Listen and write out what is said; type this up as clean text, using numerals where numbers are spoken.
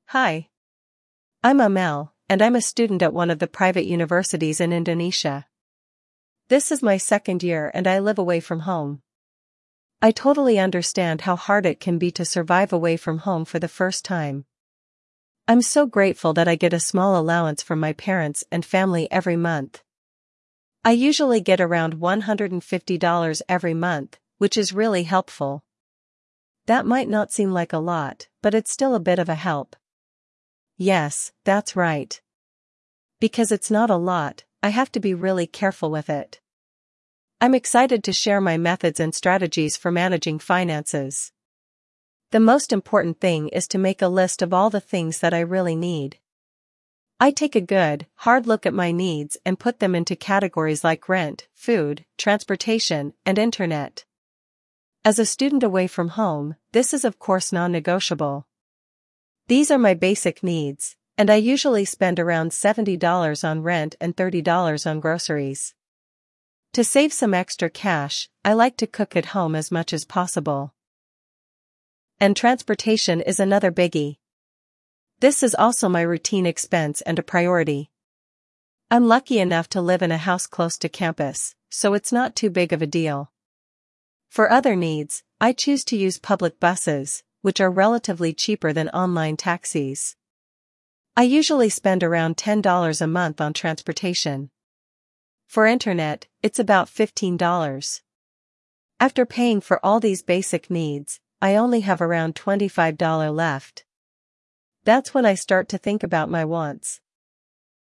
Hi. I'm Amel, and I'm a student at one of the private universities in Indonesia. This is my second year and I live away from home. I totally understand how hard it can be to survive away from home for the first time. I'm so grateful that I get a small allowance from my parents and family every month. I usually get around $150 every month, which is really helpful. That might not seem like a lot, but it's still a bit of a help. Yes, that's right. Because it's not a lot, I have to be really careful with it. I'm excited to share my methods and strategies for managing finances. The most important thing is to make a list of all the things that I really need. I take a good, hard look at my needs and put them into categories like rent, food, transportation, and internet. As a student away from home, this is of course non-negotiable. These are my basic needs, and I usually spend around $70 on rent and $30 on groceries. To save some extra cash, I like to cook at home as much as possible. And transportation is another biggie. This is also my routine expense and a priority. I'm lucky enough to live in a house close to campus, so it's not too big of a deal. For other needs, I choose to use public buses, which are relatively cheaper than online taxis. I usually spend around $10 a month on transportation. For internet, it's about $15. After paying for all these basic needs, I only have around $25 left. That's when I start to think about my wants.